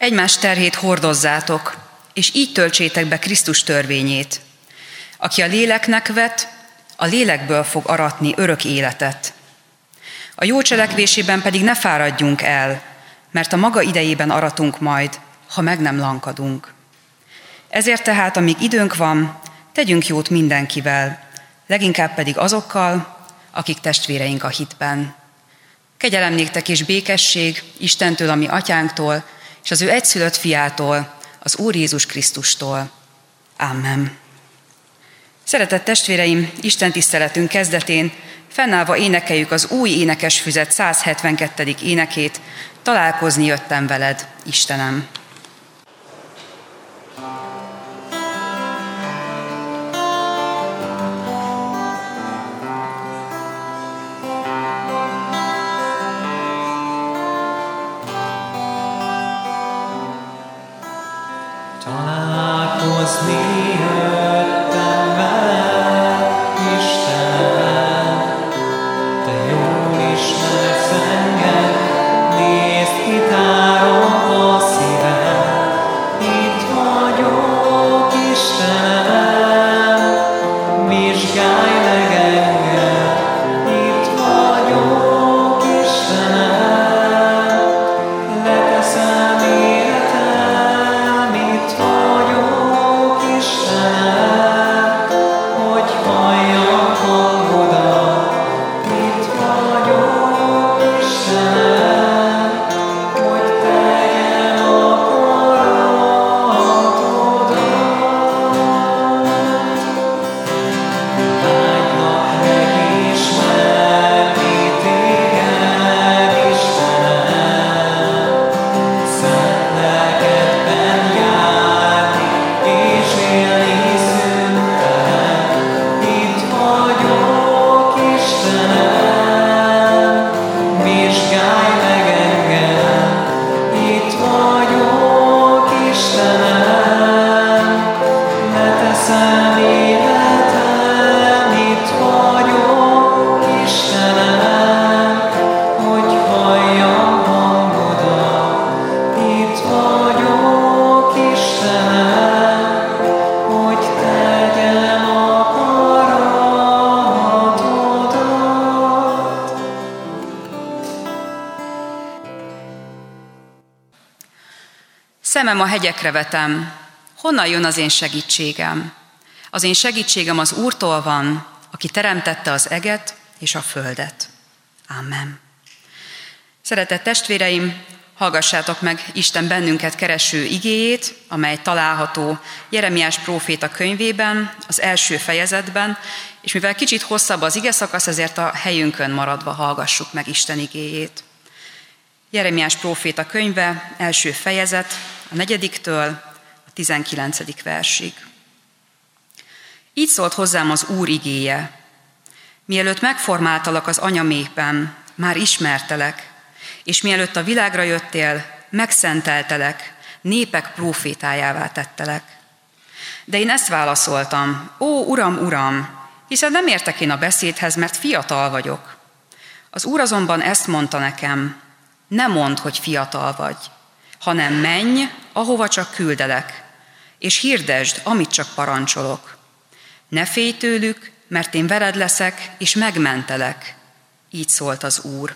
Egymás terhét hordozzátok, és így töltsétek be Krisztus törvényét. Aki a léleknek vet, a lélekből fog aratni örök életet. A jó cselekvésében pedig ne fáradjunk el, mert a maga idejében aratunk majd, ha meg nem lankadunk. Ezért tehát, amíg időnk van, tegyünk jót mindenkivel, leginkább pedig azokkal, akik testvéreink a hitben. Kegyelem néktek és békesség Istentől, a mi atyánktól, és az ő egyszülött fiától, az Úr Jézus Krisztustól. Amen. Szeretett testvéreim, Isten tiszteletünk kezdetén fennállva énekeljük az új énekesfüzet 172. énekét, Találkozni jöttem veled, Istenem. Szemem a hegyekre vetem, honnan jön az én segítségem? Az én segítségem az Úrtól van, aki teremtette az eget és a földet. Amen. Szeretett testvéreim, hallgassátok meg Isten bennünket kereső igéjét, amely található Jeremiás próféta könyvében, az első fejezetben, és mivel kicsit hosszabb az igeszakasz, ezért a helyünkön maradva hallgassuk meg Isten igéjét. Jeremiás próféta könyve, első fejezet, a 4-től a 19. versig. Így szólt hozzám az Úr igéje: mielőtt megformáltalak az anyaméhben, már ismertelek, és mielőtt a világra jöttél, megszenteltelek, népek prófétájává tettelek. De én ezt válaszoltam: ó, Uram, Uram, hiszen nem értek én a beszédhez, mert fiatal vagyok. Az Úr azonban ezt mondta nekem: ne mondd, hogy fiatal vagy, hanem menj, ahova csak küldelek, és hirdesd, amit csak parancsolok. Ne félj tőlük, mert én veled leszek, és megmentelek. Így szólt az Úr.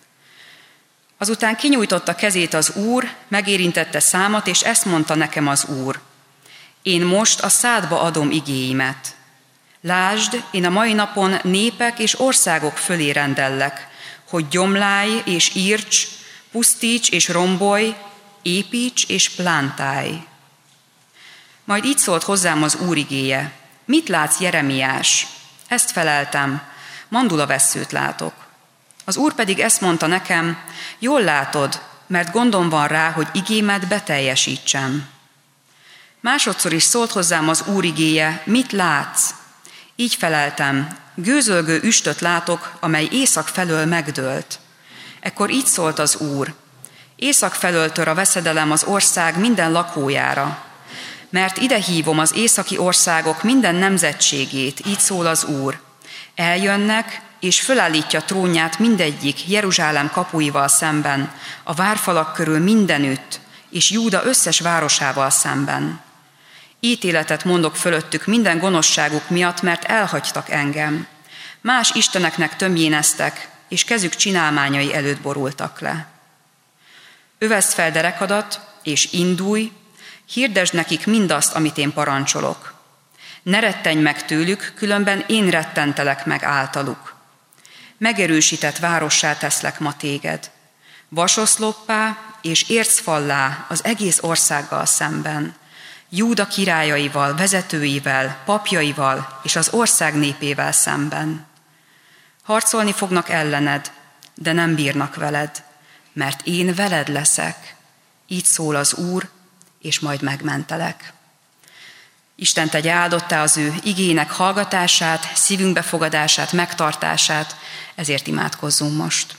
Azután kinyújtotta kezét az Úr, megérintette számat, és ezt mondta nekem az Úr: én most a szádba adom igéimet. Lásd, én a mai napon népek és országok fölé rendellek, hogy gyomlálj és írts, pusztíts és rombolj, építs és plántálj. Majd így szólt hozzám az Úr igéje: mit látsz, Jeremiás? Ezt feleltem: mandulavesszőt látok. Az Úr pedig ezt mondta nekem: jól látod, mert gondom van rá, hogy igémet beteljesítsem. Másodszor is szólt hozzám az Úr igéje: mit látsz? Így feleltem: gőzölgő üstöt látok, amely észak felől megdőlt. Ekkor így szólt az Úr: észak felől tör a veszedelem az ország minden lakójára, mert ide hívom az északi országok minden nemzetségét, így szól az Úr. Eljönnek, és fölállítja trónját mindegyik Jeruzsálem kapuival szemben, a várfalak körül mindenütt, és Júda összes városával szemben. Ítéletet mondok fölöttük minden gonoszságuk miatt, mert elhagytak engem. Más isteneknek tömjéneztek, és kezük csinálmányai előtt borultak le. Öveszd fel derekadat, és indulj, hirdesd nekik mindazt, amit én parancsolok. Ne rettenj meg tőlük, különben én rettentelek meg általuk. Megerősített várossá teszlek ma téged, vasoszloppá és ércfallá az egész országgal szemben, Júda királyaival, vezetőivel, papjaival és az ország népével szemben. Harcolni fognak ellened, de nem bírnak veled, mert én veled leszek, így szól az Úr, és majd megmentelek. Isten tegye áldottá az ő igének hallgatását, szívünk befogadását, megtartását, ezért imádkozzunk most.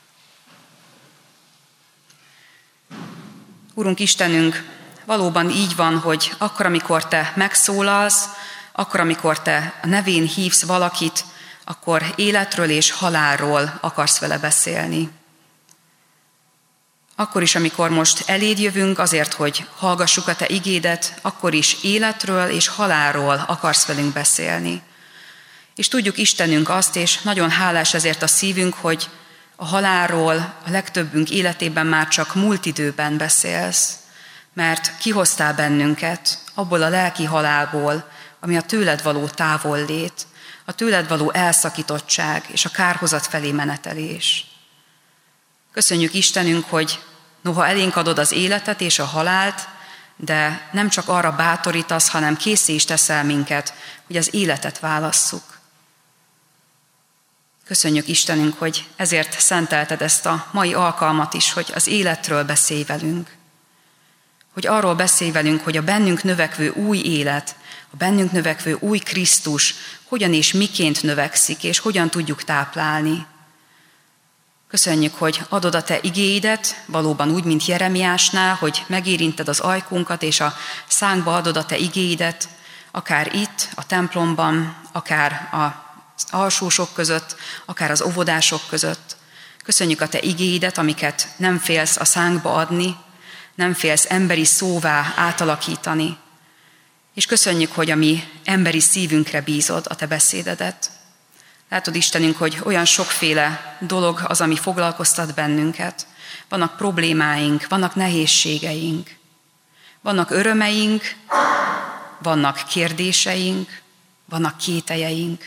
Urunk Istenünk, valóban így van, hogy akkor, amikor Te megszólalsz, akkor, amikor Te a nevén hívsz valakit, akkor életről és halálról akarsz vele beszélni. Akkor is, amikor most eléd jövünk azért, hogy hallgassuk a Te igédet, akkor is életről és halálról akarsz velünk beszélni. És tudjuk Istenünk azt, és nagyon hálás ezért a szívünk, hogy a halálról a legtöbbünk életében már csak múlt időben beszélsz, mert kihoztál bennünket abból a lelki halálból, ami a tőled való távollét, a tőled való elszakítottság és a kárhozat felé menetelés. Köszönjük Istenünk, hogy noha elénk adod az életet és a halált, de nem csak arra bátorítasz, hanem készé is teszel minket, hogy az életet válasszuk. Köszönjük Istenünk, hogy ezért szentelted ezt a mai alkalmat is, hogy az életről beszélj velünk. Hogy arról beszélj velünk, hogy a bennünk növekvő új élet, a bennünk növekvő új Krisztus hogyan és miként növekszik, és hogyan tudjuk táplálni. Köszönjük, hogy adod a Te igéidet, valóban úgy, mint Jeremiásnál, hogy megérinted az ajkunkat, és a szánkba adod a Te igéidet, akár itt, a templomban, akár az alsósok között, akár az óvodások között. Köszönjük a Te igéidet, amiket nem félsz a szánkba adni, nem félsz emberi szóvá átalakítani. És köszönjük, hogy a mi emberi szívünkre bízod a Te beszédedet. Látod Istenünk, hogy olyan sokféle dolog az, ami foglalkoztat bennünket. Vannak problémáink, vannak nehézségeink, vannak örömeink, vannak kérdéseink, vannak kételjeink.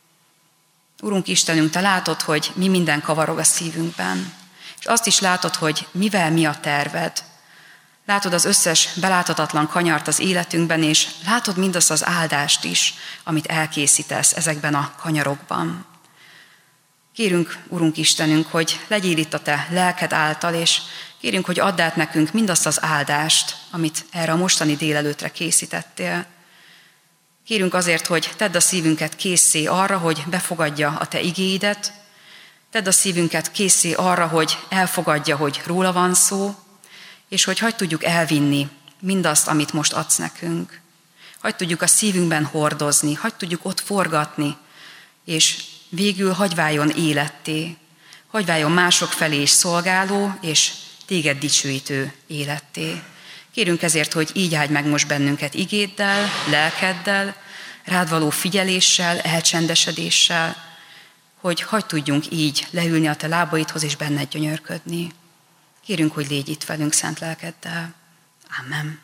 Urunk Istenünk, Te látod, hogy mi minden kavarog a szívünkben, és azt is látod, hogy mivel mi a terved. Látod az összes beláthatatlan kanyart az életünkben, és látod mindazt az áldást is, amit elkészítesz ezekben a kanyarokban. Kérünk, Urunk Istenünk, hogy legyél itt a Te lelked által, és kérünk, hogy add át nekünk mindazt az áldást, amit erre a mostani délelőtre készítettél. Kérünk azért, hogy tedd a szívünket készé arra, hogy befogadja a Te igéidet, tedd a szívünket készé arra, hogy elfogadja, hogy róla van szó, és hogy hadd tudjuk elvinni mindazt, amit most adsz nekünk. Hadd tudjuk a szívünkben hordozni, hadd tudjuk ott forgatni, és végül hadd váljon életté, hadd váljon mások felé is szolgáló, és téged dicsőítő életté. Kérünk ezért, hogy így áldj meg most bennünket igéddel, lelkeddel, rád való figyeléssel, elcsendesedéssel, hogy hadd tudjunk így leülni a Te lábaidhoz és benned gyönyörködni. Kérünk, hogy légy itt velünk szent lelkeddel. Amen.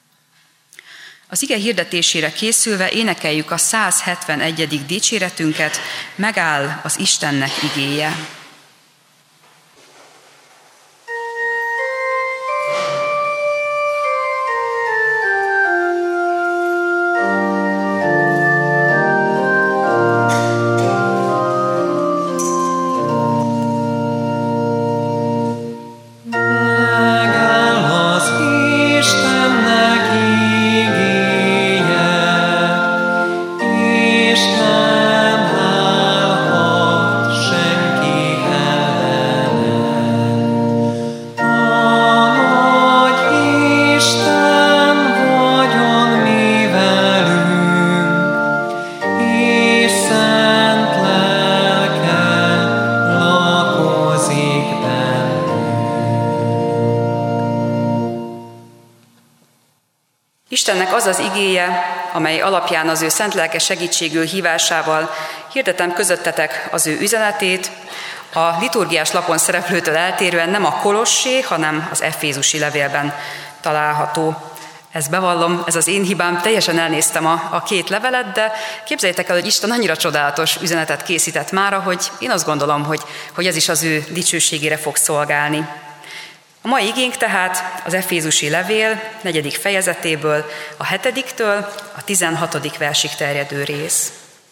Az ige hirdetésére készülve énekeljük a 171. dicséretünket, megáll az Istennek igéje. És nem állhat senki Istennek az az igéje, amely alapján az ő szent lelke segítségül hívásával hirdetem közöttetek az ő üzenetét, a liturgiás lapon szereplőtől eltérően nem a Kolossé, hanem az Efézusi levélben található. Ezt bevallom, ez az én hibám, teljesen elnéztem a két levelet, de képzeljétek el, hogy Isten annyira csodálatos üzenetet készített mára, hogy én azt gondolom, hogy ez is az ő dicsőségére fog szolgálni. A mai igénk tehát az Efézusi levél 4. fejezetéből, a 7-től a 16. versig terjedő rész.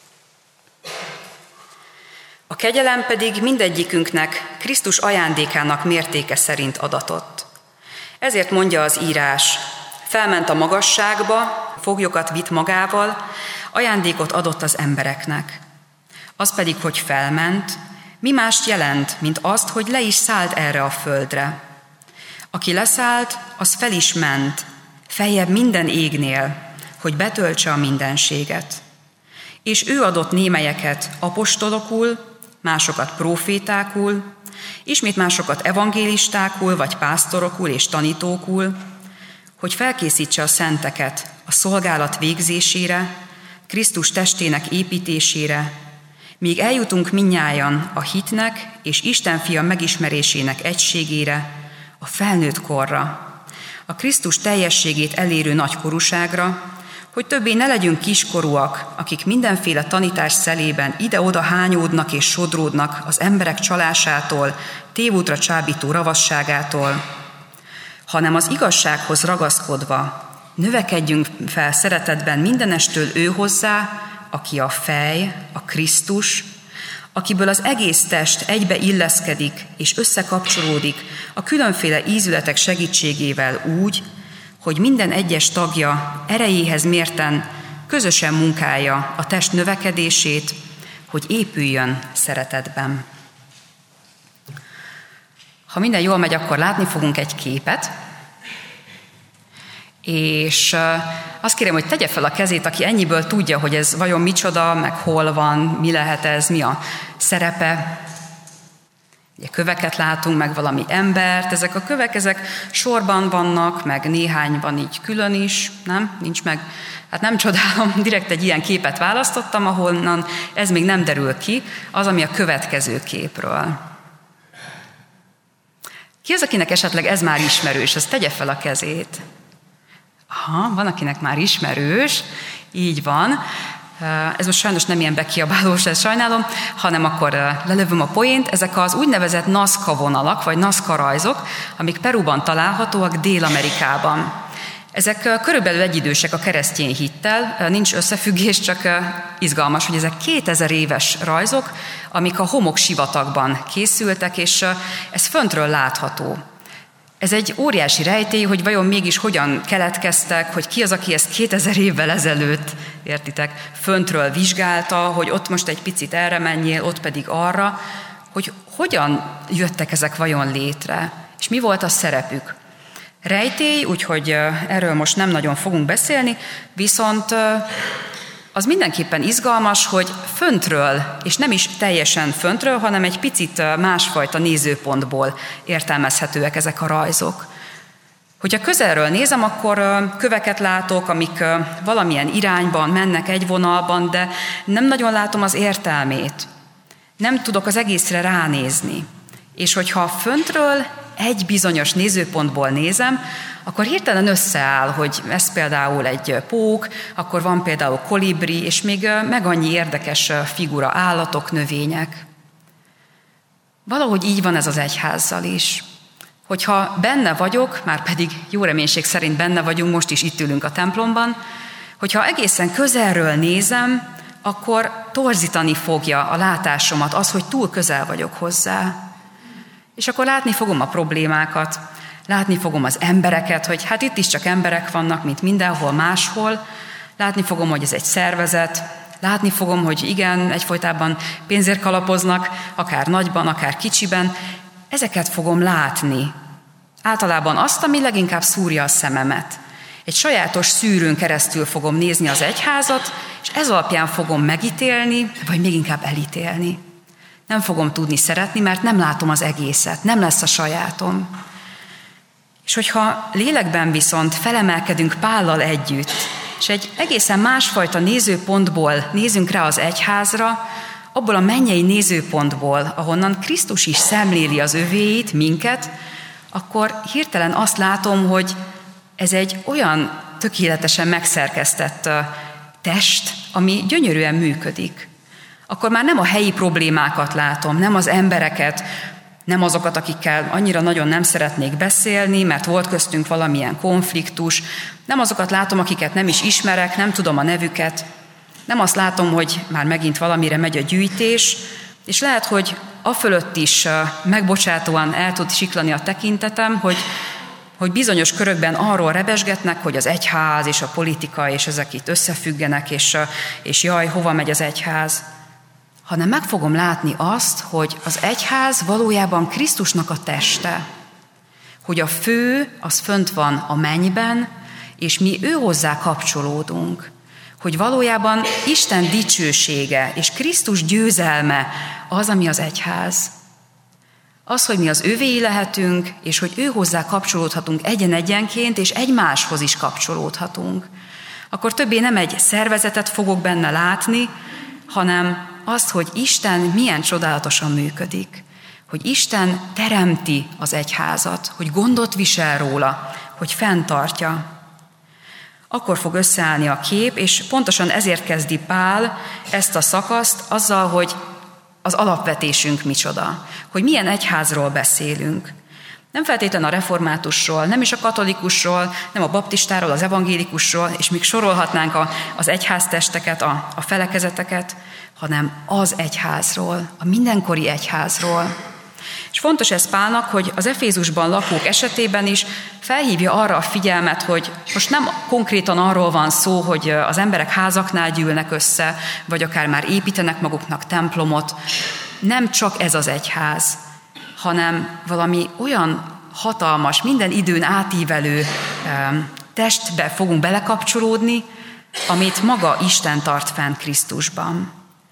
A kegyelem pedig mindegyikünknek Krisztus ajándékának mértéke szerint adatott. Ezért mondja az írás: felment a magasságba, foglyokat vitt magával, ajándékot adott az embereknek. Az pedig, hogy felment, mi mást jelent, mint azt, hogy le is szállt erre a földre. Aki leszállt, az fel is ment, feljebb minden égnél, hogy betöltse a mindenséget. És ő adott némelyeket apostolokul, másokat prófétákul, ismét másokat evangélistákul, vagy pásztorokul és tanítókul, hogy felkészítse a szenteket a szolgálat végzésére, Krisztus testének építésére, míg eljutunk mindnyájan a hitnek és Isten fia megismerésének egységére, a felnőtt korra, a Krisztus teljességét elérő nagykorúságra, hogy többé ne legyünk kiskorúak, akik mindenféle tanítás szelében ide-oda hányódnak és sodródnak az emberek csalásától, tévútra csábító ravasságától, hanem az igazsághoz ragaszkodva növekedjünk fel szeretetben mindenestől ő hozzá, aki a fej, a Krisztus, akiből az egész test egybe illeszkedik és összekapcsolódik a különféle ízületek segítségével úgy, hogy minden egyes tagja erejéhez mérten közösen munkálja a test növekedését, hogy épüljön szeretetben. Ha minden jól megy, akkor látni fogunk egy képet, és azt kérem, hogy tegye fel a kezét, aki ennyiből tudja, hogy ez vajon micsoda, meg hol van, mi lehet ez, mi a szerepe. Ugye köveket látunk, meg valami embert, ezek a kövek, ezek sorban vannak, meg néhány van így külön is, nem? Nincs meg. Hát nem csodálom, direkt egy ilyen képet választottam, ahonnan ez még nem derül ki, az, ami a következő képről. Ki az, akinek esetleg ez már ismerős, az tegye fel a kezét. Aha, van, akinek már ismerős, így van. Ez most sajnos nem ilyen bekiabálós, ezt sajnálom, hanem akkor lelövöm a poént. Ezek az úgynevezett Nazca vonalak, vagy Nazca rajzok, amik Peruban találhatóak, Dél-Amerikában. Ezek körülbelül egyidősek a keresztény hittel, nincs összefüggés, csak izgalmas, hogy ezek 2000 éves rajzok, amik a homoksivatagban készültek, és ez föntről látható. Ez egy óriási rejtély, hogy vajon mégis hogyan keletkeztek, hogy ki az, aki ezt 2000 évvel ezelőtt, értitek, föntről vizsgálta, hogy ott most egy picit erre menjél, ott pedig arra, hogy hogyan jöttek ezek vajon létre, és mi volt a szerepük. Rejtély, úgyhogy erről most nem nagyon fogunk beszélni, viszont az mindenképpen izgalmas, hogy föntről, és nem is teljesen föntről, hanem egy picit másfajta nézőpontból értelmezhetőek ezek a rajzok. Hogyha közelről nézem, akkor köveket látok, amik valamilyen irányban mennek egy vonalban, de nem nagyon látom az értelmét. Nem tudok az egészre ránézni. És hogyha föntről egy bizonyos nézőpontból nézem, akkor hirtelen összeáll, hogy ez például egy pók, akkor van például kolibri, és még meg annyi érdekes figura, állatok, növények. Valahogy így van ez az egyházzal is. Hogyha benne vagyok, már pedig jó reménység szerint benne vagyunk, most is itt ülünk a templomban, hogyha egészen közelről nézem, akkor torzítani fogja a látásomat az, hogy túl közel vagyok hozzá. És akkor látni fogom a problémákat, látni fogom az embereket, hogy hát itt is csak emberek vannak, mint mindenhol máshol, látni fogom, hogy ez egy szervezet, látni fogom, hogy igen, egyfolytában pénzért kalapoznak, akár nagyban, akár kicsiben, ezeket fogom látni. Általában azt, ami leginkább szúrja a szememet. Egy sajátos szűrőn keresztül fogom nézni az egyházat, és ez alapján fogom megítélni, vagy még inkább elítélni. Nem fogom tudni szeretni, mert nem látom az egészet, nem lesz a sajátom. És hogyha lélekben viszont felemelkedünk Pállal együtt, és egy egészen másfajta nézőpontból nézünk rá az egyházra, abból a mennyei nézőpontból, ahonnan Krisztus is szemléli az övéit, minket, akkor hirtelen azt látom, hogy ez egy olyan tökéletesen megszerkesztett test, ami gyönyörűen működik. Akkor már nem a helyi problémákat látom, nem az embereket, nem azokat, akikkel annyira nagyon nem szeretnék beszélni, mert volt köztünk valamilyen konfliktus, nem azokat látom, akiket nem is ismerek, nem tudom a nevüket, nem azt látom, hogy már megint valamire megy a gyűjtés, és lehet, hogy afölött is megbocsátóan el tud siklani a tekintetem, hogy bizonyos körökben arról rebesgetnek, hogy az egyház és a politika, és ezek itt összefüggenek, és jaj, hova megy az egyház. Hanem meg fogom látni azt, hogy az egyház valójában Krisztusnak a teste, hogy a fő az fönt van a mennyben, és mi őhozzá kapcsolódunk, hogy valójában Isten dicsősége és Krisztus győzelme az, ami az egyház. Az, hogy mi az övéi lehetünk, és hogy őhozzá kapcsolódhatunk egyen-egyenként, és egymáshoz is kapcsolódhatunk. Akkor többé nem egy szervezetet fogok benne látni, hanem azt, hogy Isten milyen csodálatosan működik, hogy Isten teremti az egyházat, hogy gondot visel róla, hogy fenntartja. Akkor fog összeállni a kép, és pontosan ezért kezdi Pál ezt a szakaszt azzal, hogy az alapvetésünk micsoda, hogy milyen egyházról beszélünk. Nem feltétlenül a reformátusról, nem is a katolikusról, nem a baptistáról, az evangélikusról, és még sorolhatnánk az egyháztesteket, a felekezeteket, hanem az egyházról, a mindenkori egyházról. És fontos ez Pálnak, hogy az Efézusban lakók esetében is felhívja arra a figyelmet, hogy most nem konkrétan arról van szó, hogy az emberek házaknál gyűlnek össze, vagy akár már építenek maguknak templomot. Nem csak ez az egyház, hanem valami olyan hatalmas, minden időn átívelő testbe fogunk belekapcsolódni, amit maga Isten tart fenn Krisztusban.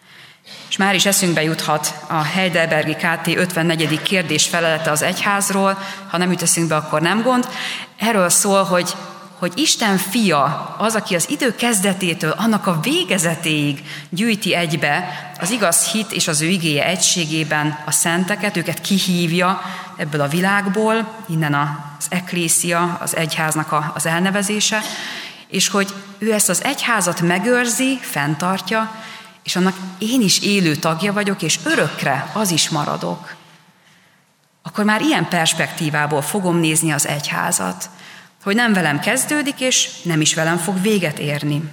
És már is eszünkbe juthat a Heidelbergi KT 54. kérdés felelete az egyházról, ha nem jut eszünkbe, akkor nem gond. Erről szól, hogy Isten fia az, aki az idő kezdetétől annak a végezetéig gyűjti egybe az igaz hit és az ő igéje egységében a szenteket, őket kihívja ebből a világból, innen az eklészia, az egyháznak az elnevezése, és hogy ő ezt az egyházat megőrzi, fenntartja, és annak én is élő tagja vagyok, és örökre az is maradok. Akkor már ilyen perspektívából fogom nézni az egyházat, hogy nem velem kezdődik, és nem is velem fog véget érni.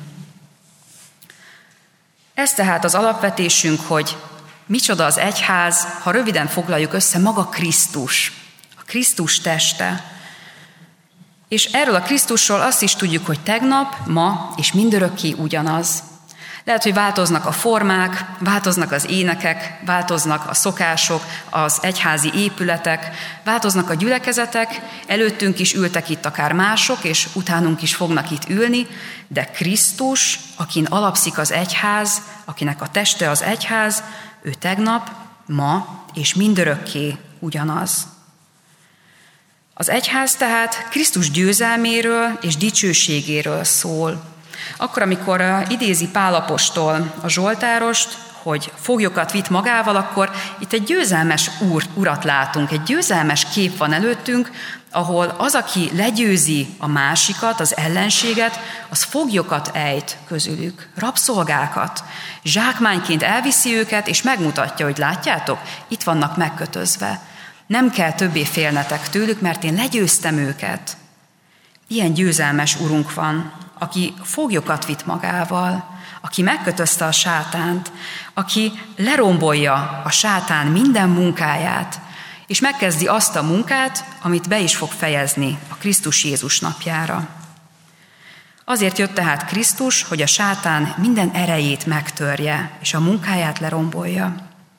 Ez tehát az alapvetésünk, hogy micsoda az egyház, ha röviden foglaljuk össze, maga Krisztus, a Krisztus teste. És erről a Krisztusról azt is tudjuk, hogy tegnap, ma és mindörökké ugyanaz. Lehet, hogy változnak a formák, változnak az énekek, változnak a szokások, az egyházi épületek, változnak a gyülekezetek, előttünk is ültek itt akár mások, és utánunk is fognak itt ülni, de Krisztus, akin alapszik az egyház, akinek a teste az egyház, ő tegnap, ma és mindörökké ugyanaz. Az egyház tehát Krisztus győzelméről és dicsőségéről szól. Akkor, amikor idézi Pál apostol a Zsoltárost, hogy foglyokat vitt magával, akkor itt egy győzelmes urat látunk, egy győzelmes kép van előttünk, ahol az, aki legyőzi a másikat, az ellenséget, az foglyokat ejt közülük, rabszolgákat. Zsákmányként elviszi őket, és megmutatja, hogy látjátok, itt vannak megkötözve. Nem kell többé félnetek tőlük, mert én legyőztem őket. Ilyen győzelmes urunk van, aki foglyokat vitt magával, aki megkötözte a sátánt, aki lerombolja a sátán minden munkáját, és megkezdi azt a munkát, amit be is fog fejezni a Krisztus Jézus napjára. Azért jött tehát Krisztus, hogy a sátán minden erejét megtörje, és a munkáját lerombolja.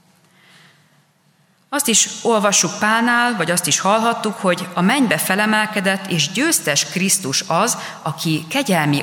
Azt is olvassuk Pálnál, vagy azt is hallhattuk, hogy a mennybe felemelkedett és győztes Krisztus az, aki kegyelmi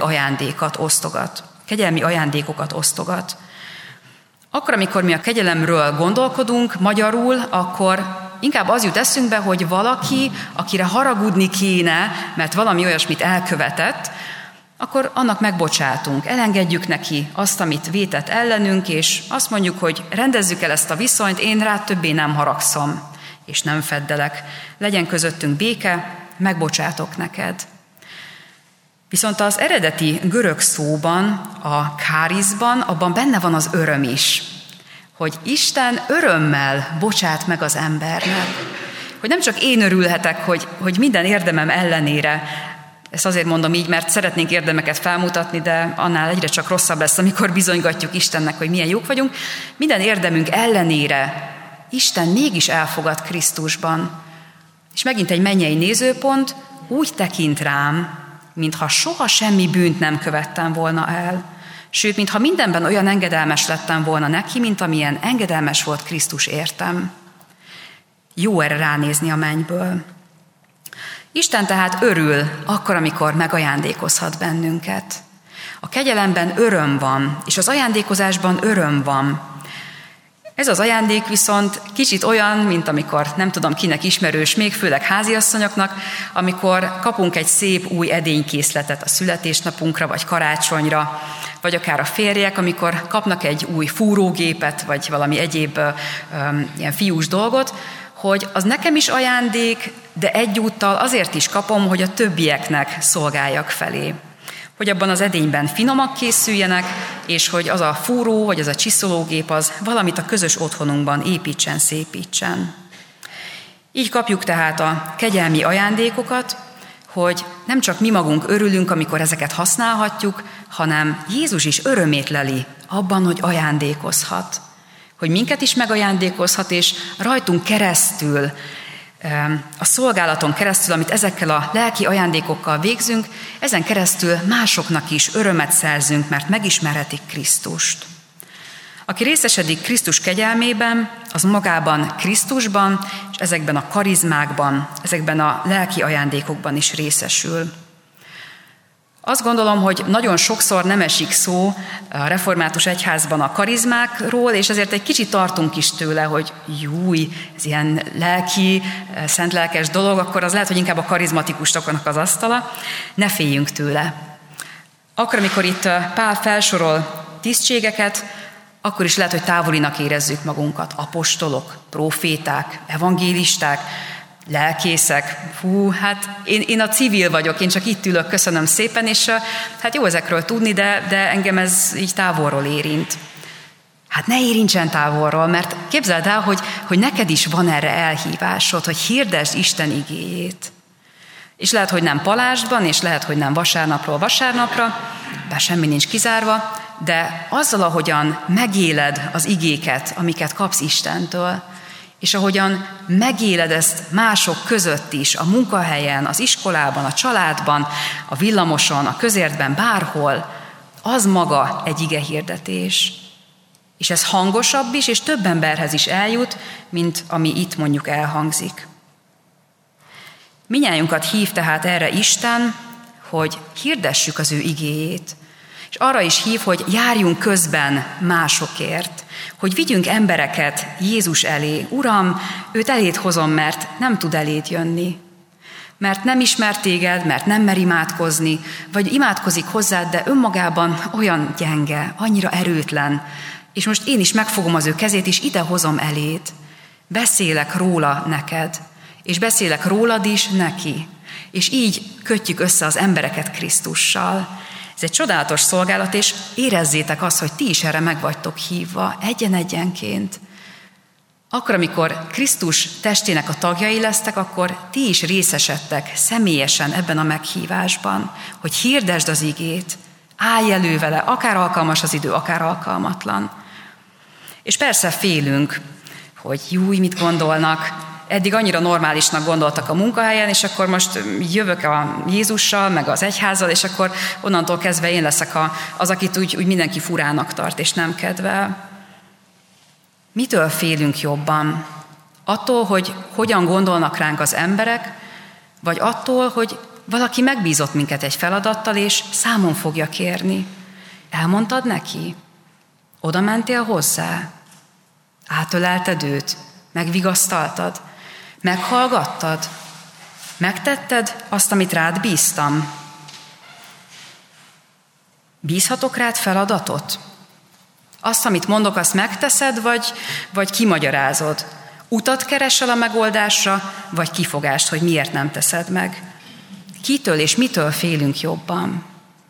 ajándékokat osztogat. Akkor, amikor mi a kegyelemről gondolkodunk magyarul, akkor inkább az jut eszünkbe, hogy valaki, akire haragudni kéne, mert valami olyasmit elkövetett, akkor annak megbocsátunk, elengedjük neki azt, amit vétett ellenünk, és azt mondjuk, hogy rendezzük el ezt a viszonyt, én rád többé nem haragszom, és nem feddelek. Legyen közöttünk béke, megbocsátok neked. Viszont az eredeti görög szóban, a káriszban, abban benne van az öröm is, hogy Isten örömmel bocsát meg az embernek. Hogy nem csak én örülhetek, hogy minden érdemem ellenére, ezt azért mondom így, mert szeretnénk érdemeket felmutatni, de annál egyre csak rosszabb lesz, amikor bizonygatjuk Istennek, hogy milyen jók vagyunk. Minden érdemünk ellenére Isten mégis elfogad Krisztusban. És megint egy mennyei nézőpont, úgy tekint rám, mintha soha semmi bűnt nem követtem volna el. Sőt, mintha mindenben olyan engedelmes lettem volna neki, mint amilyen engedelmes volt Krisztus értem. Jó erre ránézni a mennyből. Isten tehát örül akkor, amikor megajándékozhat bennünket. A kegyelemben öröm van, és az ajándékozásban öröm van. Ez az ajándék viszont kicsit olyan, mint amikor nem tudom kinek ismerős, még főleg háziasszonyoknak, amikor kapunk egy szép új edénykészletet a születésnapunkra, vagy karácsonyra, vagy akár a férjek, amikor kapnak egy új fúrógépet, vagy valami egyéb ilyen fiús dolgot, hogy az nekem is ajándék, de egyúttal azért is kapom, hogy a többieknek szolgáljak felé. Hogy abban az edényben finomak készüljenek, és hogy az a fúró, vagy az a csiszológép az valamit a közös otthonunkban építsen, szépítsen. Így kapjuk tehát a kegyelmi ajándékokat, hogy nem csak mi magunk örülünk, amikor ezeket használhatjuk, hanem Jézus is örömét leli abban, hogy ajándékozhat. Hogy minket is megajándékozhat, és rajtunk keresztül, a szolgálaton keresztül, amit ezekkel a lelki ajándékokkal végzünk, ezen keresztül másoknak is örömet szerzünk, mert megismerhetik Krisztust. Aki részesedik Krisztus kegyelmében, az magában Krisztusban, és ezekben a karizmákban, ezekben a lelki ajándékokban is részesül. Azt gondolom, hogy nagyon sokszor nem esik szó a református egyházban a karizmákról, és ezért egy kicsit tartunk is tőle, hogy júj, ez ilyen lelki, szentlelkes dolog, akkor az lehet, hogy inkább a karizmatikusoknak az asztala. Ne féljünk tőle. Akkor, amikor itt Pál felsorol tisztségeket, akkor is lehet, hogy távolinak érezzük magunkat. Apostolok, proféták, evangélisták, lelkészek, hát én a civil vagyok, én csak itt ülök, köszönöm szépen, és hát jó ezekről tudni, de engem ez így távolról érint. Hát ne érintsen távolról, mert képzeld el, hogy neked is van erre elhívásod, hogy hirdesd Isten igéjét. És lehet, hogy nem palástban, és lehet, hogy nem vasárnapról vasárnapra, bár semmi nincs kizárva, de azzal, ahogyan megéled az igéket, amiket kapsz Istentől, és ahogyan megéled ezt mások között is, a munkahelyen, az iskolában, a családban, a villamoson, a közértben, bárhol, az maga egy igehirdetés. És ez hangosabb is, és több emberhez is eljut, mint ami itt mondjuk elhangzik. Mindnyájunkat hív tehát erre Isten, hogy hirdessük az ő igéjét, és arra is hív, hogy járjunk közben másokért, hogy vigyünk embereket Jézus elé. Uram, őt eléd hozom, mert nem tud eléd jönni. Mert nem ismer téged, mert nem mer imádkozni, vagy imádkozik hozzád, de önmagában olyan gyenge, annyira erőtlen. És most én is megfogom az ő kezét, és ide hozom eléd. Beszélek róla neked, és beszélek rólad is neki. És így kötjük össze az embereket Krisztussal. Ez egy csodálatos szolgálat, és érezzétek azt, hogy ti is erre meg vagytok hívva, egyen-egyenként. Akkor, amikor Krisztus testének a tagjai lesztek, akkor ti is részesedtek személyesen ebben a meghívásban, hogy hirdesd az igét, állj elő vele, akár alkalmas az idő, akár alkalmatlan. És persze félünk, hogy júj, mit gondolnak, eddig annyira normálisnak gondoltak a munkahelyen, és akkor most jövök a Jézussal, meg az egyházzal, és akkor onnantól kezdve én leszek az, akit úgy mindenki furának tart, és nem kedvel. Mitől félünk jobban? Attól, hogy hogyan gondolnak ránk az emberek, vagy attól, hogy valaki megbízott minket egy feladattal, és számon fogja kérni? Elmondtad neki? Oda mentél hozzá? Átölelted őt? Megvigasztaltad? Meghallgattad? Megtetted azt, amit rád bíztam? Bízhatok rád feladatot? Azt, amit mondok, azt megteszed, vagy kimagyarázod? Utat keresel a megoldásra, vagy kifogást, hogy miért nem teszed meg? Kitől és mitől félünk jobban?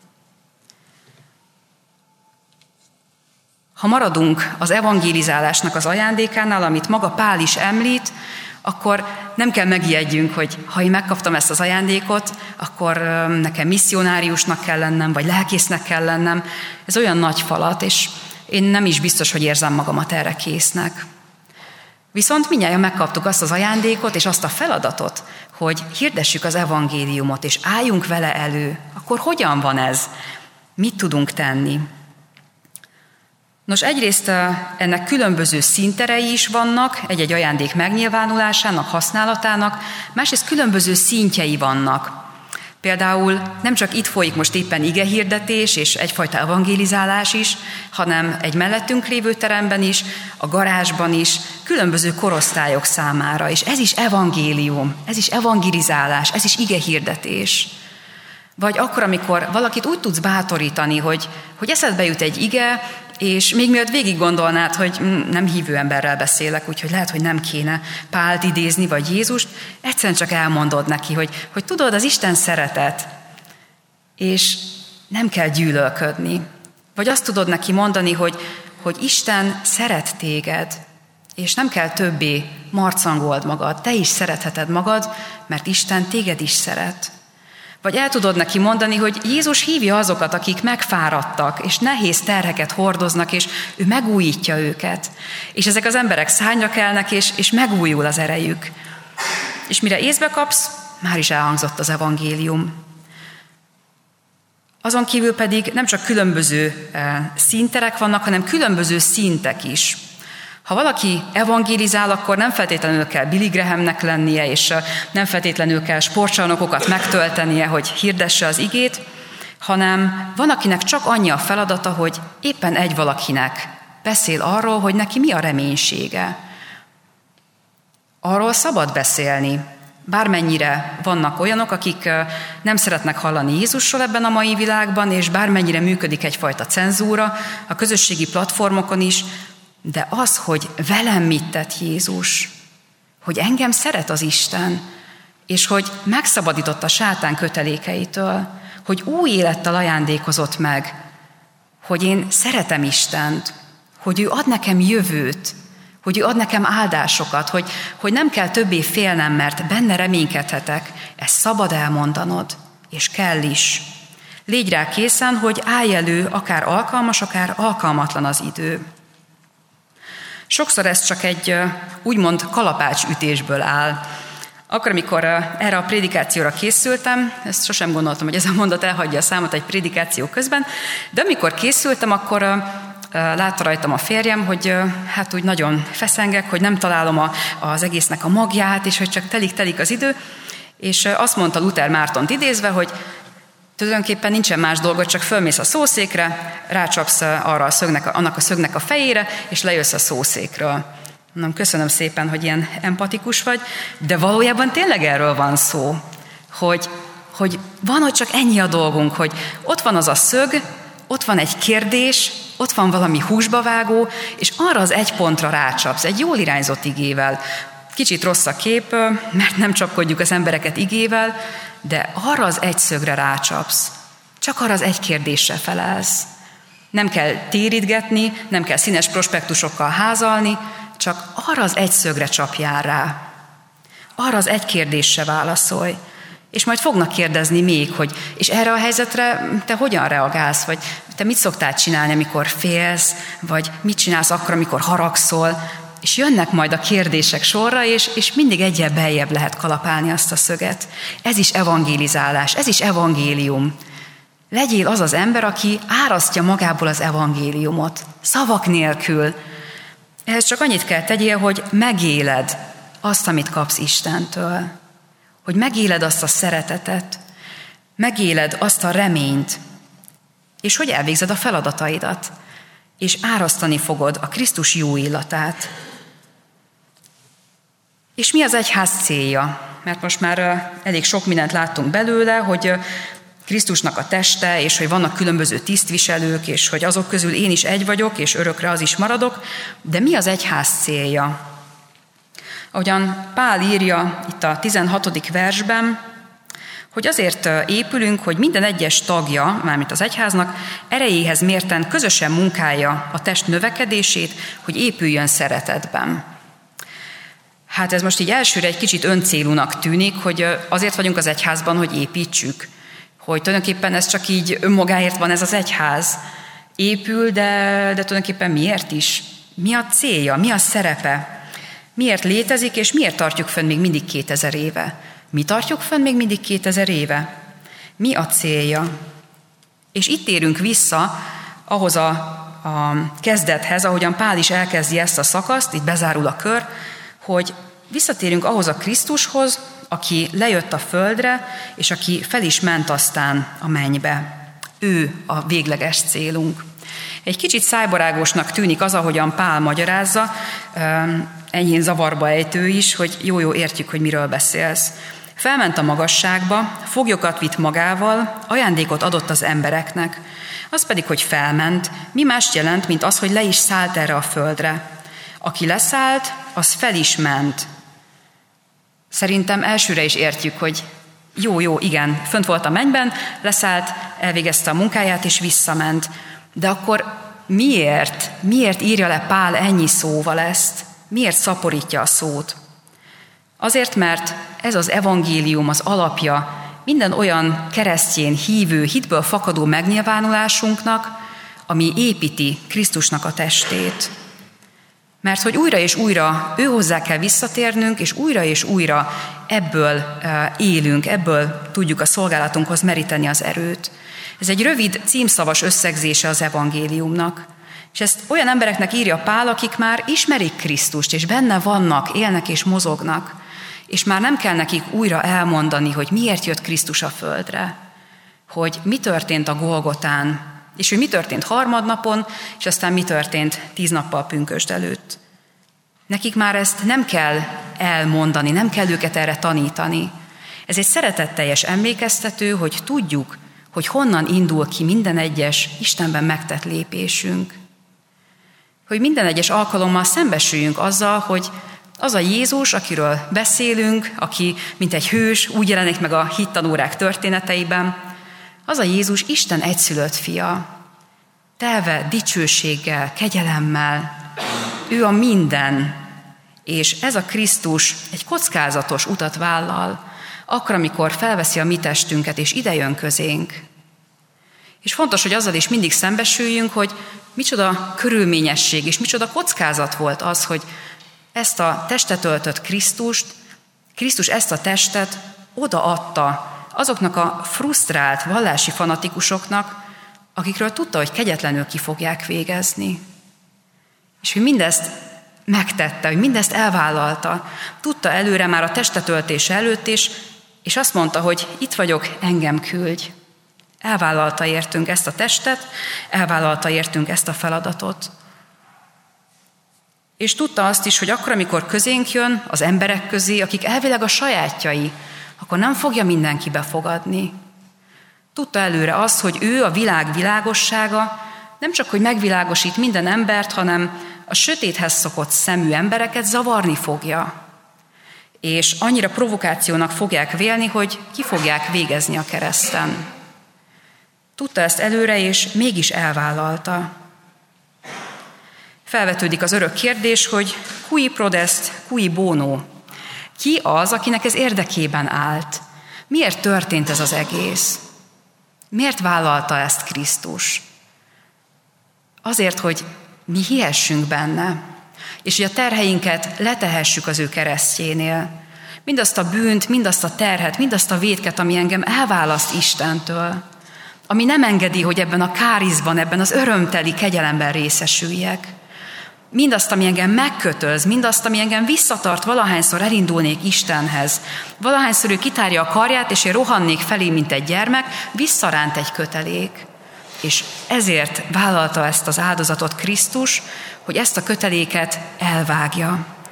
Ha maradunk az evangélizálásnak az ajándékánál, amit maga Pál is említ, akkor nem kell megijedjünk, hogy ha én megkaptam ezt az ajándékot, akkor nekem misszionáriusnak kell lennem, vagy lelkésznek kell lennem. Ez olyan nagy falat, és én nem is biztos, hogy érzem magamat erre késznek. Viszont mindnyájan megkaptuk azt az ajándékot, és azt a feladatot, hogy hirdessük az evangéliumot, és álljunk vele elő. Akkor hogyan van ez? Mit tudunk tenni? Nos, egyrészt ennek különböző színterei is vannak, egy-egy ajándék megnyilvánulásának, használatának, másrészt különböző szintjei vannak. Például nem csak itt folyik most éppen igehirdetés és egyfajta evangélizálás is, hanem egy mellettünk lévő teremben is, a garázsban is, különböző korosztályok számára, és ez is evangélium, ez is evangelizálás, ez is igehirdetés. Vagy akkor, amikor valakit úgy tudsz bátorítani, hogy eszedbe jut egy ige, és még mielőtt végig gondolnád, hogy nem hívő emberrel beszélek, úgyhogy lehet, hogy nem kéne Pált idézni, vagy Jézust, egyszerűen csak elmondod neki, hogy tudod, az Isten szeretet, és nem kell gyűlölködni. Vagy azt tudod neki mondani, hogy Isten szeret téged, és nem kell többé marcangold magad, te is szeretheted magad, mert Isten téged is szeret. Vagy el tudod neki mondani, hogy Jézus hívja azokat, akik megfáradtak, és nehéz terheket hordoznak, és ő megújítja őket. És ezek az emberek szárnyra kelnek, és megújul az erejük. És mire észbe kapsz, már is elhangzott az evangélium. Azon kívül pedig nem csak különböző színterek vannak, hanem különböző szintek is. Ha valaki evangélizál, akkor nem feltétlenül kell Billy Grahamnek lennie, és nem feltétlenül kell sportcsarnokokat megtöltenie, hogy hirdesse az igét, hanem van, akinek csak annyi a feladata, hogy éppen egy valakinek beszél arról, hogy neki mi a reménysége. Arról szabad beszélni. Bármennyire vannak olyanok, akik nem szeretnek hallani Jézusról ebben a mai világban, és bármennyire működik egyfajta cenzúra a közösségi platformokon is, de az, hogy velem mit tett Jézus, hogy engem szeret az Isten, és hogy megszabadított a sátán kötelékeitől, hogy új élettel ajándékozott meg, hogy én szeretem Istent, hogy ő ad nekem jövőt, hogy ő ad nekem áldásokat, hogy nem kell többé félnem, mert benne reménykedhetek, ezt szabad elmondanod, és kell is. Légy rá készen, hogy állj elő, akár alkalmas, akár alkalmatlan az idő. Sokszor ez csak egy úgymond kalapácsütésből áll. Akkor, amikor erre a prédikációra készültem, ezt sosem gondoltam, hogy ez a mondat elhagyja a számot egy prédikáció közben, de amikor készültem, akkor látta rajtam a férjem, hogy hát úgy nagyon feszengek, hogy nem találom az egésznek a magját, és hogy csak telik az idő, és azt mondta Luther Mártont idézve, hogy tulajdonképpen nincsen más dolgod, csak fölmész a szószékre, rácsapsz annak a szögnek a fejére, és lejössz a szószékről. Mondom, köszönöm szépen, hogy ilyen empatikus vagy, de valójában tényleg erről van szó, hogy van, hogy csak ennyi a dolgunk, hogy ott van az a szög, ott van egy kérdés, ott van valami húsba vágó, és arra az egy pontra rácsapsz, egy jól irányzott igével. Kicsit rossz a kép, mert nem csapkodjuk az embereket igével, de arra az egy szögre rácsapsz. Csak arra az egy kérdésre felelsz. Nem kell térítgetni, nem kell színes prospektusokkal házalni, csak arra az egy szögre csapjál rá. Arra az egy kérdésre válaszolj. És majd fognak kérdezni még, hogy és erre a helyzetre te hogyan reagálsz, vagy te mit szoktál csinálni, amikor félsz, vagy mit csinálsz akkor, amikor haragszol, és jönnek majd a kérdések sorra, és mindig egyel beljebb lehet kalapálni azt a szöget. Ez is evangélizálás, ez is evangélium. Legyél az az ember, aki árasztja magából az evangéliumot, szavak nélkül. Ehhez csak annyit kell tegyél, hogy megéled azt, amit kapsz Istentől. Hogy megéled azt a szeretetet, megéled azt a reményt, és hogy elvégzed a feladataidat, és árasztani fogod a Krisztus jó illatát. És mi az egyház célja? Mert most már elég sok mindent láttunk belőle, hogy Krisztusnak a teste, és hogy vannak különböző tisztviselők, és hogy azok közül én is egy vagyok, és örökre az is maradok, de mi az egyház célja? Ahogyan Pál írja itt a 16. versben, hogy azért épülünk, hogy minden egyes tagja, mármint az egyháznak, erejéhez mérten közösen munkálja a test növekedését, hogy épüljön szeretetben. Hát ez most így elsőre egy kicsit öncélúnak tűnik, hogy azért vagyunk az egyházban, hogy építsük. Hogy tulajdonképpen ez csak így önmagáért van ez az egyház. Épül, de tulajdonképpen miért is? Mi a célja? Mi a szerepe? Miért létezik, és miért tartjuk fönn még mindig 2000 éve? Mi tartjuk fönn még mindig 2000 éve? Mi a célja? És itt érünk vissza ahhoz a kezdethez, ahogyan Pál is elkezdi ezt a szakaszt, itt bezárul a kör, hogy visszatérünk ahhoz a Krisztushoz, aki lejött a földre, és aki fel is ment aztán a mennybe. Ő a végleges célunk. Egy kicsit szájbarágosnak tűnik az, ahogyan Pál magyarázza, enyhén zavarba ejtő is, hogy jó, értjük, hogy miről beszélsz. Felment a magasságba, foglyokat vitt magával, ajándékot adott az embereknek. Az pedig, hogy felment, mi mást jelent, mint az, hogy le is szállt erre a földre. Aki leszállt, az fel is ment. Szerintem elsőre is értjük, hogy jó, igen, fönt volt a mennyben, leszállt, elvégezte a munkáját és visszament. De akkor miért írja le Pál ennyi szóval ezt? Miért szaporítja a szót? Azért, mert ez az evangélium az alapja minden olyan keresztjén hívő, hitből fakadó megnyilvánulásunknak, ami építi Krisztusnak a testét. Mert hogy újra és újra őhozzá kell visszatérnünk, és újra ebből élünk, ebből tudjuk a szolgálatunkhoz meríteni az erőt. Ez egy rövid, címszavas összegzése az evangéliumnak. És ezt olyan embereknek írja Pál, akik már ismerik Krisztust, és benne vannak, élnek és mozognak, és már nem kell nekik újra elmondani, hogy miért jött Krisztus a földre, hogy mi történt a Golgotán, és hogy mi történt harmadnapon, és aztán mi történt 10 nappal pünkösd előtt. Nekik már ezt nem kell elmondani, nem kell őket erre tanítani. Ez egy szeretetteljes emlékeztető, hogy tudjuk, hogy honnan indul ki minden egyes Istenben megtett lépésünk. Hogy minden egyes alkalommal szembesüljünk azzal, hogy az a Jézus, akiről beszélünk, aki mint egy hős, úgy jelenik meg a hittanórák történeteiben, az a Jézus Isten egyszülött fia, telve dicsőséggel, kegyelemmel, ő a minden, és ez a Krisztus egy kockázatos utat vállal, akkor, amikor felveszi a mi testünket, és idejön közénk. És fontos, hogy azzal is mindig szembesüljünk, hogy micsoda körülményesség, és micsoda kockázat volt az, hogy ezt a testet öltött Krisztus ezt a testet odaadta azoknak a frusztrált vallási fanatikusoknak, akikről tudta, hogy kegyetlenül ki fogják végezni. És hogy mindezt megtette, hogy mindezt elvállalta. Tudta előre már a testetöltése előtt is, és azt mondta, hogy itt vagyok, engem küldj. Elvállalta értünk ezt a testet, elvállalta értünk ezt a feladatot. És tudta azt is, hogy akkor, amikor közénk jön, az emberek közé, akik elvileg a sajátjai, akkor nem fogja mindenki befogadni. Tudta előre azt, hogy ő a világ világossága, nem csak, hogy megvilágosít minden embert, hanem a sötéthez szokott szemű embereket zavarni fogja. És annyira provokációnak fogják vélni, hogy ki fogják végezni a kereszten. Tudta ezt előre, és mégis elvállalta. Felvetődik az örök kérdés, hogy cui prodest, cui bono? Ki az, akinek ez érdekében állt? Miért történt ez az egész? Miért vállalta ezt Krisztus? Azért, hogy mi hihessünk benne, és hogy a terheinket letehessük az ő keresztjénél. Mindazt a bűnt, mindazt a terhet, mindazt a vétket, ami engem elválaszt Istentől, ami nem engedi, hogy ebben a kárizban, ebben az örömteli kegyelemben részesüljek. Mindazt, ami engem megkötöz, mindazt, ami engem visszatart, valahányszor elindulnék Istenhez, valahányszor ő kitárja a karját, és én rohannék felé, mint egy gyermek, visszaránt egy kötelék. És ezért vállalta ezt az áldozatot Krisztus, hogy ezt a köteléket elvágja.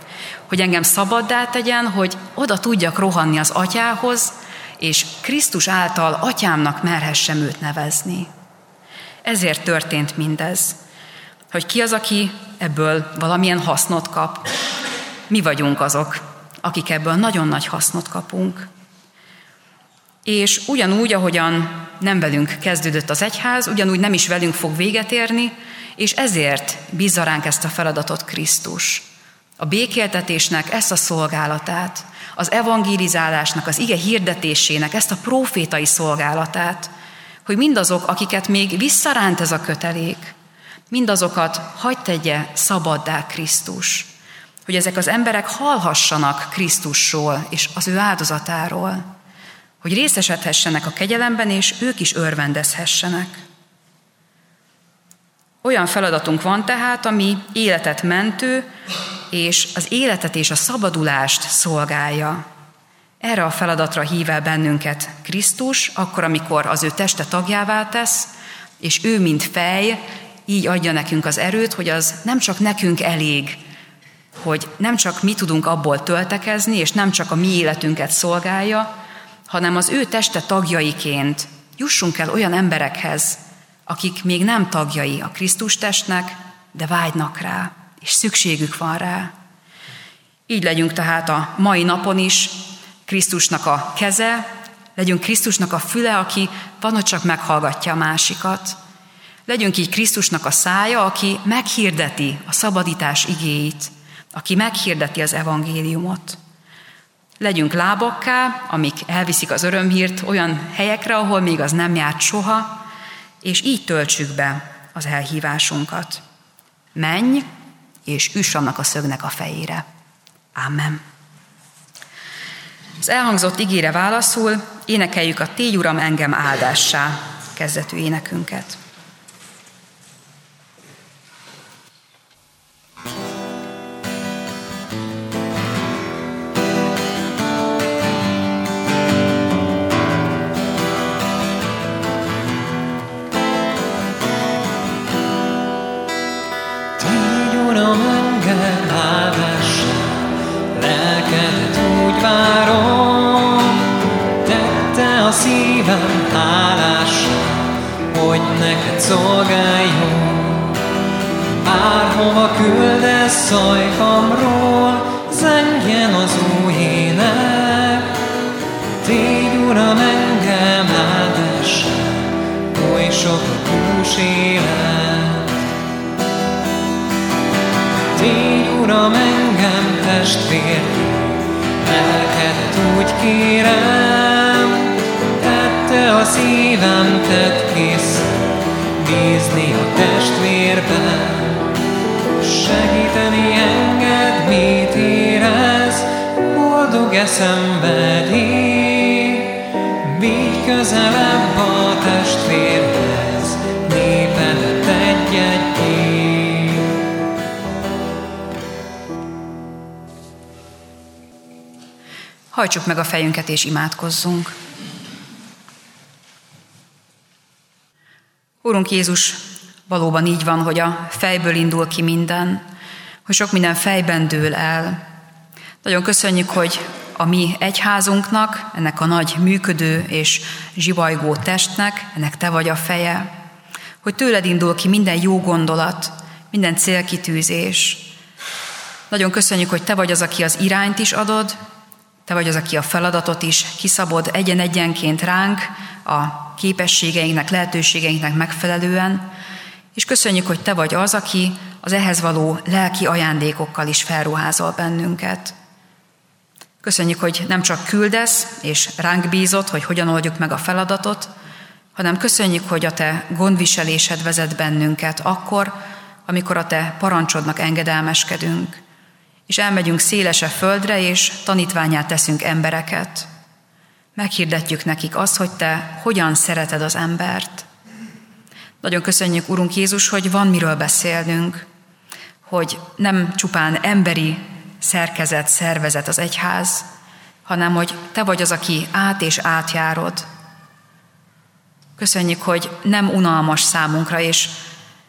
hogy engem szabaddá tegyen, hogy oda tudjak rohanni az Atyához, és Krisztus által Atyámnak merhessem őt nevezni. Ezért történt mindez, hogy ki az, aki ebből valamilyen hasznot kap. Mi vagyunk azok, akik ebből nagyon nagy hasznot kapunk. És ugyanúgy, ahogyan nem velünk kezdődött az egyház, ugyanúgy nem is velünk fog véget érni, és ezért bízza ránk ezt a feladatot Krisztus. A békéltetésnek ezt a szolgálatát, az evangelizálásnak, az ige hirdetésének ezt a prófétai szolgálatát, hogy mindazok, akiket még visszaránt ez a kötelék, mindazokat hadd tegye szabaddá Krisztus, hogy ezek az emberek hallhassanak Krisztusról és az ő áldozatáról, hogy részesedhessenek a kegyelemben, és ők is örvendezhessenek. Olyan feladatunk van tehát, ami életet mentő, és az életet és a szabadulást szolgálja. Erre a feladatra hív el bennünket Krisztus, akkor, amikor az ő teste tagjává tesz, és ő, mint fej, így adja nekünk az erőt, hogy az nem csak nekünk elég, hogy nem csak mi tudunk abból töltekezni, és nem csak a mi életünket szolgálja, hanem az ő teste tagjaiként jussunk el olyan emberekhez, akik még nem tagjai a Krisztus testnek, de vágynak rá, és szükségük van rá. Így legyünk tehát a mai napon is Krisztusnak a keze, legyünk Krisztusnak a füle, aki van, hogy csak meghallgatja a másikat. Legyünk így Krisztusnak a szája, aki meghirdeti a szabadítás igéit, aki meghirdeti az evangéliumot. Legyünk lábakká, amik elviszik az örömhírt olyan helyekre, ahol még az nem járt soha, és így töltsük be az elhívásunkat. Menj, és üss annak a szögnek a fejére. Amen. Az elhangzott igére válaszul énekeljük a Tégy, Uram, engem áldássá kezdetű énekünket. Szívem hálássá, hogy neked szolgáljon. Bárhova küldesz ajkamról, zengjen az új ének. Tégy, Uram, engem áldássá, oly sok a hús élet. Tégy, Uram, engem testvérként, lelkedet úgy kérem, te a szívem tett kész, bízni a testvérben, segíteni enged, mit érez, boldog eszem belé, vigy közelebb a testvérhez, népedet egy-egyé. Hajtsuk meg a fejünket és imádkozzunk. Úrunk Jézus, valóban így van, hogy a fejből indul ki minden, hogy sok minden fejben dől el. Nagyon köszönjük, hogy a mi egyházunknak, ennek a nagy működő és zsivajgó testnek, ennek te vagy a feje, hogy tőled indul ki minden jó gondolat, minden célkitűzés. Nagyon köszönjük, hogy te vagy az, aki az irányt is adod, te vagy az, aki a feladatot is kiszabod egyen-egyenként ránk, a képességeinknek, lehetőségeinknek megfelelően, és köszönjük, hogy te vagy az, aki az ehhez való lelki ajándékokkal is felruházol bennünket. Köszönjük, hogy nem csak küldesz, és ránk bízod, hogy hogyan oldjuk meg a feladatot, hanem köszönjük, hogy a te gondviselésed vezet bennünket akkor, amikor a te parancsodnak engedelmeskedünk, és elmegyünk szélesebb földre, és tanítvánnyá teszünk embereket. Meghirdetjük nekik azt, hogy te hogyan szereted az embert. Nagyon köszönjük, Urunk Jézus, hogy van miről beszélnünk, hogy nem csupán emberi szerkezet, szervezet az egyház, hanem hogy te vagy az, aki át és átjárod. Köszönjük, hogy nem unalmas számunkra, és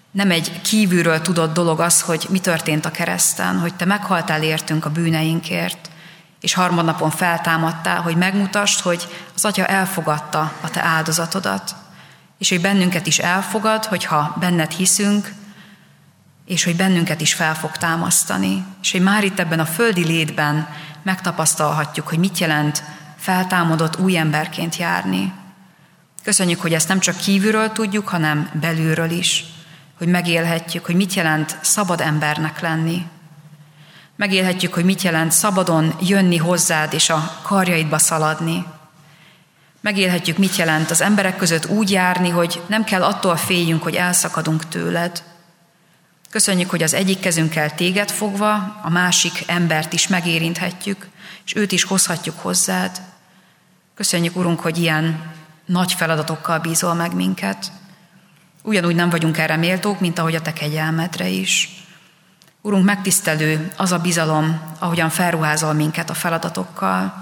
Nem egy kívülről tudott dolog az, hogy mi történt a kereszten, hogy te meghaltál értünk a bűneinkért, és harmadnapon feltámadtál, hogy megmutasd, hogy az Atya elfogadta a te áldozatodat, és hogy bennünket is elfogad, hogyha benned hiszünk, és hogy bennünket is fel fog támasztani, és hogy már itt ebben a földi létben megtapasztalhatjuk, hogy mit jelent feltámadott új emberként járni. Köszönjük, hogy ezt nem csak kívülről tudjuk, hanem belülről is, hogy megélhetjük, hogy mit jelent szabad embernek lenni. Megélhetjük, hogy mit jelent szabadon jönni hozzád és a karjaidba szaladni. Megélhetjük, mit jelent az emberek között úgy járni, hogy nem kell attól féljünk, hogy elszakadunk tőled. Köszönjük, hogy az egyik kezünkkel téged fogva, a másik embert is megérinthetjük, és őt is hozhatjuk hozzád. Köszönjük, Urunk, hogy ilyen nagy feladatokkal bízol meg minket. Ugyanúgy nem vagyunk erre méltók, mint ahogy a te kegyelmedre is. Urunk, megtisztelő az a bizalom, ahogyan felruházol minket a feladatokkal.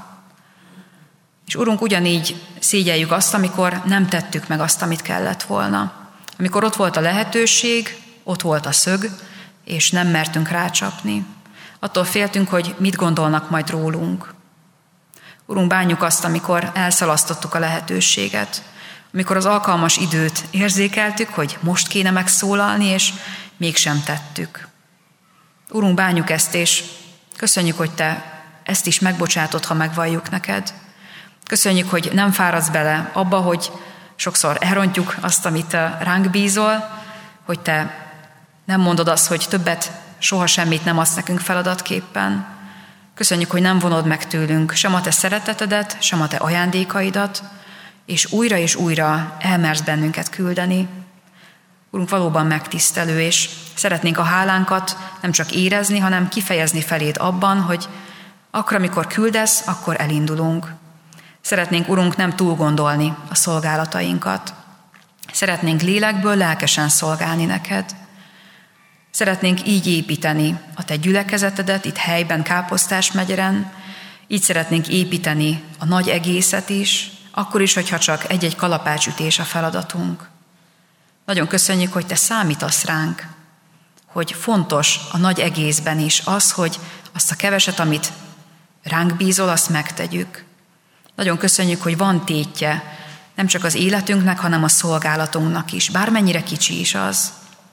És Urunk, ugyanígy szégyeljük azt, amikor nem tettük meg azt, amit kellett volna. Amikor ott volt a lehetőség, ott volt a szög, és nem mertünk rácsapni. Attól féltünk, hogy mit gondolnak majd rólunk. Urunk, bánjuk azt, amikor elszalasztottuk a lehetőséget, amikor az alkalmas időt érzékeltük, hogy most kéne megszólalni, és mégsem tettük. Urunk, bánjuk ezt, és köszönjük, hogy te ezt is megbocsátod, ha megvalljuk neked. Köszönjük, hogy nem fáradsz bele abba, hogy sokszor elrontjuk azt, amit ránk bízol, hogy te nem mondod azt, hogy többet soha semmit nem adsz nekünk feladatképpen. Köszönjük, hogy nem vonod meg tőlünk sem a te szeretetedet, sem a te ajándékaidat, és újra elmersz bennünket küldeni. Urunk, valóban megtisztelő, és szeretnénk a hálánkat nem csak érezni, hanem kifejezni feléd abban, hogy akkor, amikor küldesz, akkor elindulunk. Szeretnénk, Urunk, nem túl gondolni a szolgálatainkat. Szeretnénk lélekből lelkesen szolgálni neked. Szeretnénk így építeni a te gyülekezetedet itt helyben, Káposztás megyeren. Így szeretnénk építeni a nagy egészet is, akkor is, hogyha csak egy-egy kalapácsütés a feladatunk. Nagyon köszönjük, hogy te számítasz ránk, hogy fontos a nagy egészben is az, hogy azt a keveset, amit ránk bízol, azt megtegyük. Nagyon köszönjük, hogy van tétje nem csak az életünknek, hanem a szolgálatunknak is, bármennyire kicsi is az.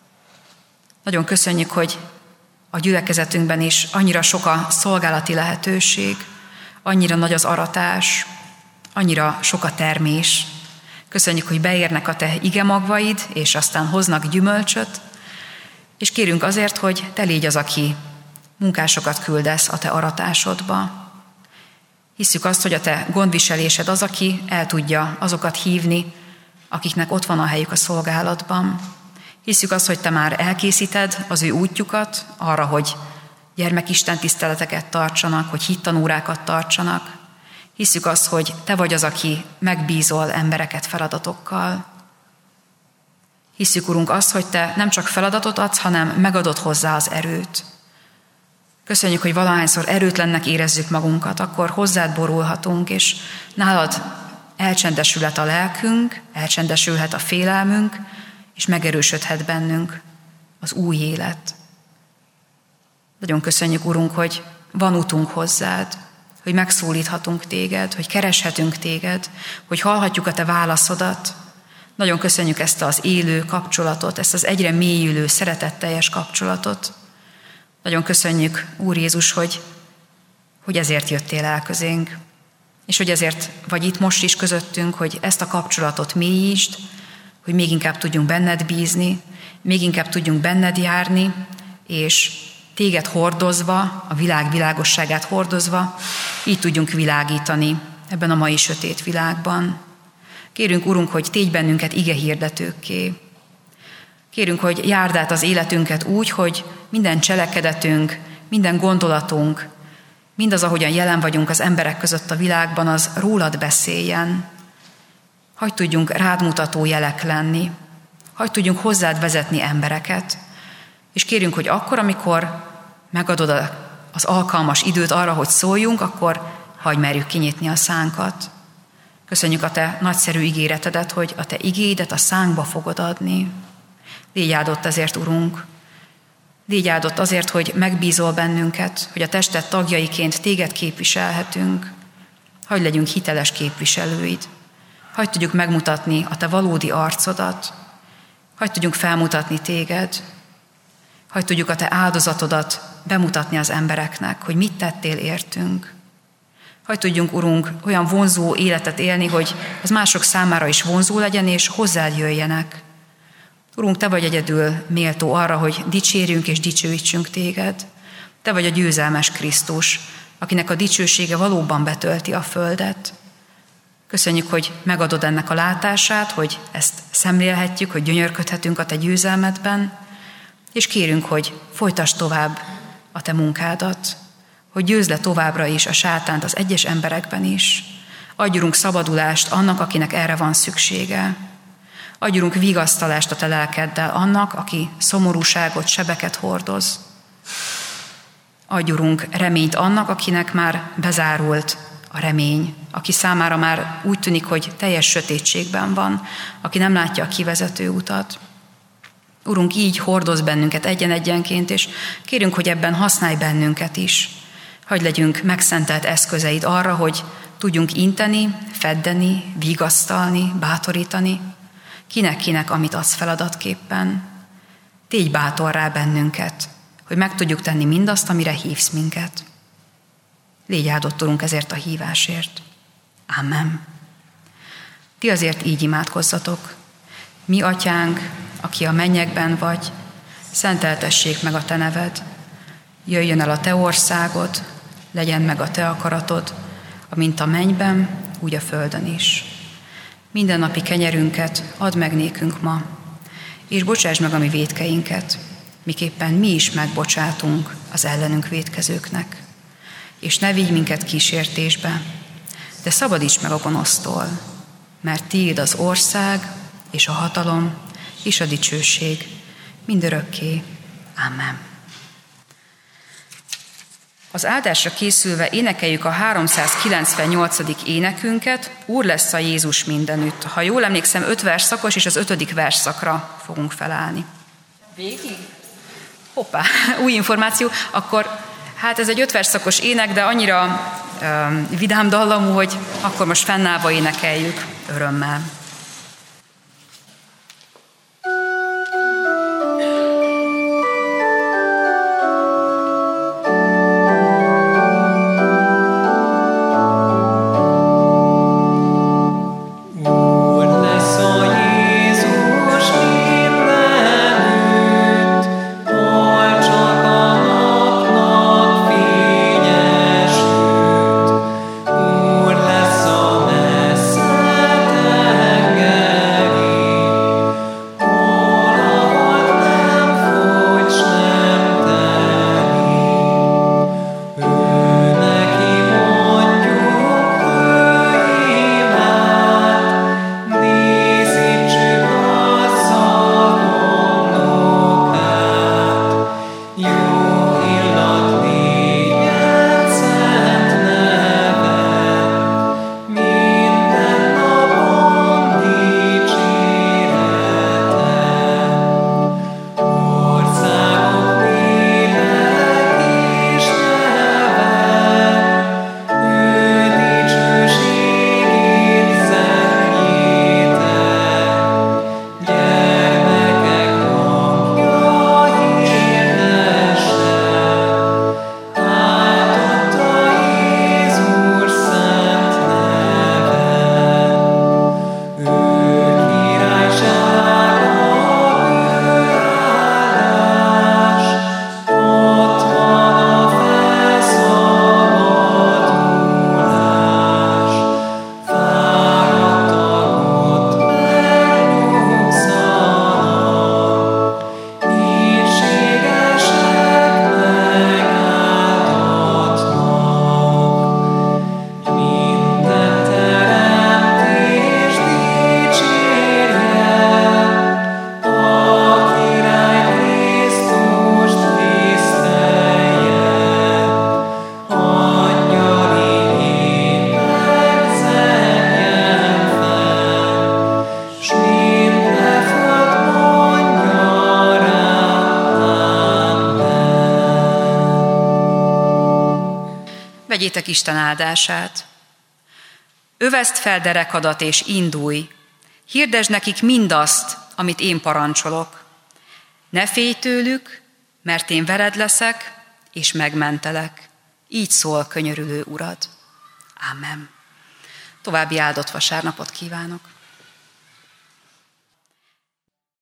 Nagyon köszönjük, hogy a gyülekezetünkben is annyira sok a szolgálati lehetőség, annyira nagy az aratás, annyira sok a termés. Köszönjük, hogy beérnek a te igemagvaid, és aztán hoznak gyümölcsöt, és kérünk azért, hogy te légy az, aki munkásokat küldesz a te aratásodba. Hisszük azt, hogy a te gondviselésed az, aki el tudja azokat hívni, akiknek ott van a helyük a szolgálatban. Hisszük azt, hogy te már elkészíted az ő útjukat arra, hogy gyermekisten tiszteleteket tartsanak, hogy hittanórákat tartsanak. Hisszük azt, hogy te vagy az, aki megbízol embereket feladatokkal. Hisszük, Urunk, azt, hogy te nem csak feladatot adsz, hanem megadod hozzá az erőt. Köszönjük, hogy valahányszor erőtlennek érezzük magunkat, akkor hozzád borulhatunk, és nálad elcsendesülhet a lelkünk, elcsendesülhet a félelmünk, és megerősödhet bennünk az új élet. Nagyon köszönjük, Urunk, hogy van utunk hozzád, hogy megszólíthatunk téged, hogy kereshetünk téged, hogy hallhatjuk a te válaszodat. Nagyon köszönjük ezt az élő kapcsolatot, ezt az egyre mélyülő, szeretetteljes kapcsolatot. Nagyon köszönjük, Úr Jézus, hogy ezért jöttél el közénk, és hogy ezért vagy itt most is közöttünk, hogy ezt a kapcsolatot mélyítsd, hogy még inkább tudjunk benned bízni, még inkább tudjunk benned járni, és téged hordozva, a világ világosságát hordozva, így tudjunk világítani ebben a mai sötét világban. Kérünk, Urunk, hogy tégy bennünket ige hirdetőkké. Kérünk, hogy járd át az életünket úgy, hogy minden cselekedetünk, minden gondolatunk, mindaz, ahogyan jelen vagyunk az emberek között a világban, az rólad beszéljen. Hadd tudjunk rád mutató jelek lenni, hadd tudjunk hozzád vezetni embereket, és kérünk, hogy akkor, amikor megadod az alkalmas időt arra, hogy szóljunk, akkor hadd merjük kinyitni a szánkat. Köszönjük a te nagyszerű ígéretedet, hogy a te igédet a szánkba fogod adni. Légy áldott ezért, Urunk. Légy áldott azért, hogy megbízol bennünket, hogy a tested tagjaiként téged képviselhetünk. Hadd legyünk hiteles képviselőid. Hadd tudjuk megmutatni a te valódi arcodat. Hadd tudjunk felmutatni téged. Hadd tudjuk a te áldozatodat bemutatni az embereknek, hogy mit tettél értünk. Hadd tudjunk, Urunk, olyan vonzó életet élni, hogy az mások számára is vonzó legyen, és hozzád jöjjenek. Urunk, te vagy egyedül méltó arra, hogy dicsérjünk és dicsőítsünk téged. Te vagy a győzelmes Krisztus, akinek a dicsősége valóban betölti a földet. Köszönjük, hogy megadod ennek a látását, hogy ezt szemlélhetjük, hogy gyönyörködhetünk a te győzelmedben, és kérünk, hogy folytasd tovább a te munkádat, hogy győzd le továbbra is a sátánt az egyes emberekben is. Adjunk szabadulást annak, akinek erre van szüksége. Adjunk vigasztalást a te lelkeddel annak, aki szomorúságot, sebeket hordoz. Adjunk reményt annak, akinek már bezárult a remény, aki számára már úgy tűnik, hogy teljes sötétségben van, aki nem látja a kivezető utat. Urunk, így hordoz bennünket egyen-egyenként, és kérünk, hogy ebben használj bennünket is. Hadd legyünk megszentelt eszközeid arra, hogy tudjunk inteni, feddeni, vigasztalni, bátorítani, kinek-kinek, amit adsz feladatképpen. Tégy bátorrá bennünket, hogy meg tudjuk tenni mindazt, amire hívsz minket. Légy áldott, Urunk, ezért a hívásért. Amen. Ti azért így imádkozzatok. Mi, Atyánk, aki a mennyekben vagy, szenteltessék meg a te neved. Jöjjön el a te országod, legyen meg a te akaratod, amint a mennyben, úgy a földön is. Mindennapi kenyerünket add meg nékünk ma, és bocsáss meg a mi vétkeinket, miképpen mi is megbocsátunk az ellenünk vétkezőknek. És ne vigy minket kísértésbe, de szabadíts meg a gonosztól, mert tiéd az ország, és a hatalom, és a dicsőség mindörökké. Amen. Az áldásra készülve énekeljük a 398. énekünket, Úr lesz a Jézus mindenütt. Ha jól emlékszem, 5 versszakos, és az 5. versszakra fogunk felállni. Végig? Hoppá, új információ. Akkor, hát ez egy 5 versszakos ének, de annyira vidám dallamú, hogy akkor most fennállva énekeljük örömmel. Úr lesz a messzetek Vegyétek Isten áldását. Öveszd fel derekadat és indulj. Hirdesd nekik mindazt, amit én parancsolok. Ne félj tőlük, mert én veled leszek, és megmentelek. Így szól könyörülő Urad. Amen. További áldott vasárnapot kívánok.